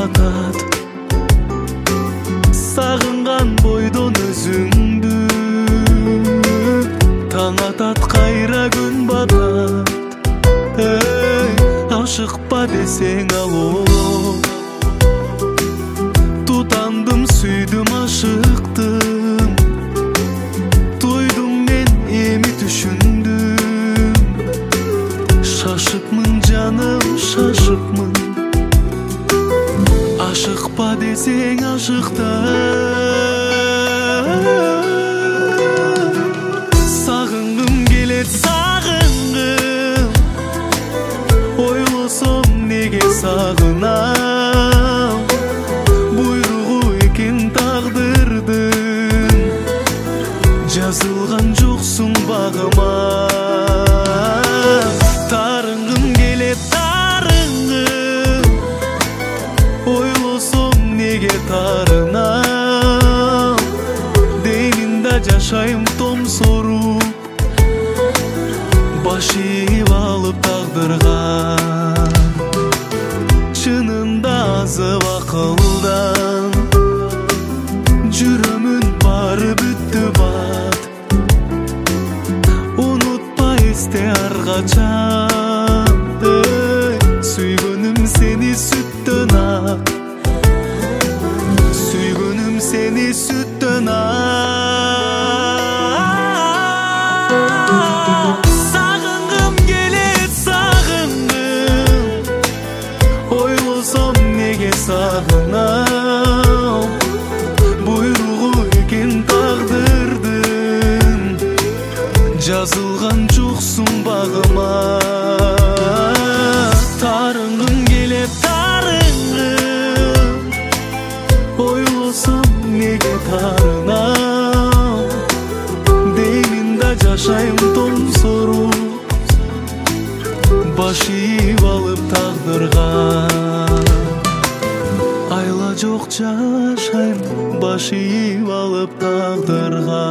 атат. Сагынган бойдон өзүңдү таң атат, кайра күн батат. Ашыкпа десең алоо, тутандым, сүйдүм, ашыктым, тойдум мен, эми түшүндүм. Шашыпмын жаным, шашыпмын. Ашыкпа десең ашыкта. Сагынгым келет, сагынгым, ойлосом неге сагынам. Буйругу экен тагдырдын, жазылган жоксуң багыма. Тарынгым келет, тарынгым, ойлосом неге тарынам. Деймин да жашайм том соруп, баш ийип алып тагдырга. Чынында азып акылдан, жүрөмүн баары бүттү бат. Унутпа эсте ар качан, сүйгөнүм сени сүттөн ак, сүйгөнүм сени сүттөн ак. Сагынгым келет, сагынгым, ойлосом неге сагынам. Буйругу экен тагдырдын, жазылган жоксуң багыма. Тарынгым келет, тарынгым, ойлосом неге тарынам. Деймин да жашайм том соруп, баш ийип алып тагдырга. Айла жок жашайм, баш ийип алып тагдырга.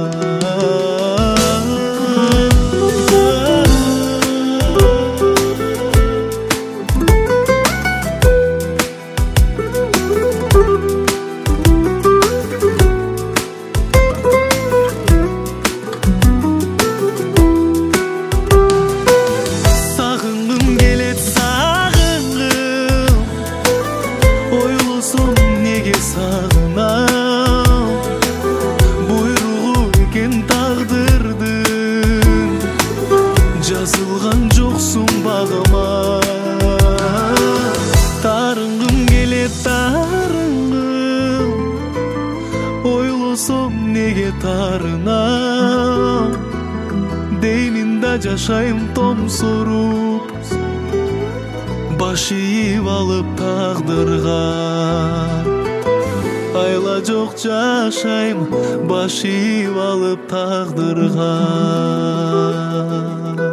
Сагынгым келет, сагынгым, ойлосом неге сагынам. Буйругу экен тагдырдын, жазылган жоксуң багыма. Тарынгым келет, тарынгым, ойлосом неге тарынам. Деймин да жашайм том соруп, баш ийип алып тагдырга. Айла жок жашайм, баш ийип алып тагдырга.